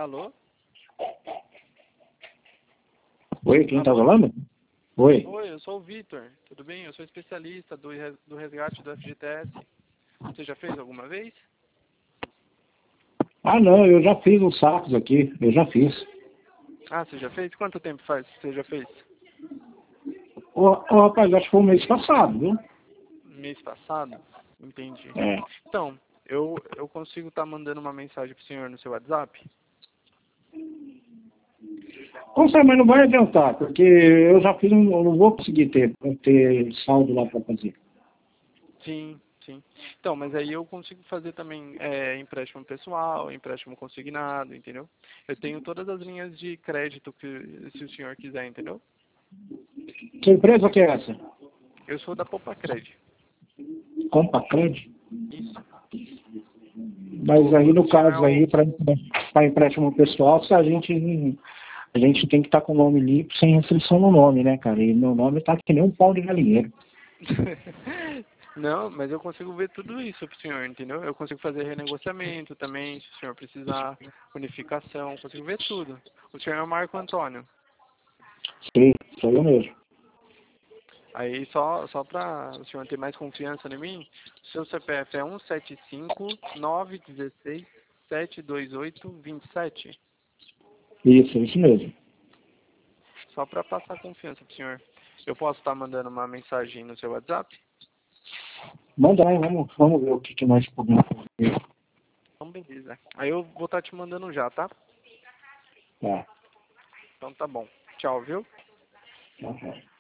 Alô? Oi, quem tá Alô? falando? Oi. Oi, eu sou o Vitor. Tudo bem? Eu sou especialista do resgate do FGTS. Você já fez alguma vez? Ah, não, eu já fiz os sacos aqui, eu já fiz. Ah, você já fez? Quanto tempo faz que você já fez? Ô, rapaz, acho que foi o mês passado, viu? Mês passado? Entendi. É. Então, eu consigo estar mandando uma mensagem pro senhor no seu WhatsApp? Consegue, mas não vai adiantar, porque eu já fiz, eu não vou conseguir ter saldo lá para fazer. Sim, sim. Então, mas aí eu consigo fazer também empréstimo pessoal, empréstimo consignado, entendeu? Eu tenho todas as linhas de crédito que se o senhor quiser, entendeu? Que empresa que é essa? Eu sou da Popacred. Compacred? Isso. Mas aí no O senhor é caso o... aí, para empréstimo pessoal, se a gente tem que estar com o nome limpo, sem restrição no nome, né, cara? E meu nome tá que nem um pau de galinheiro. Não, mas eu consigo ver tudo isso pro senhor, entendeu? Eu consigo fazer renegociamento também, se o senhor precisar, unificação, consigo ver tudo. O senhor é o Marco Antônio. Sim, sou eu mesmo. Aí só para o senhor ter mais confiança em mim, seu CPF é 175-916-728-27. Isso mesmo. Só para passar confiança pro senhor. Eu posso estar mandando uma mensagem no seu WhatsApp? Manda aí, vamos ver o que nós podemos fazer. Então, beleza. Aí eu vou estar te mandando já, tá? Tá. Então tá bom. Tchau, viu? Tá.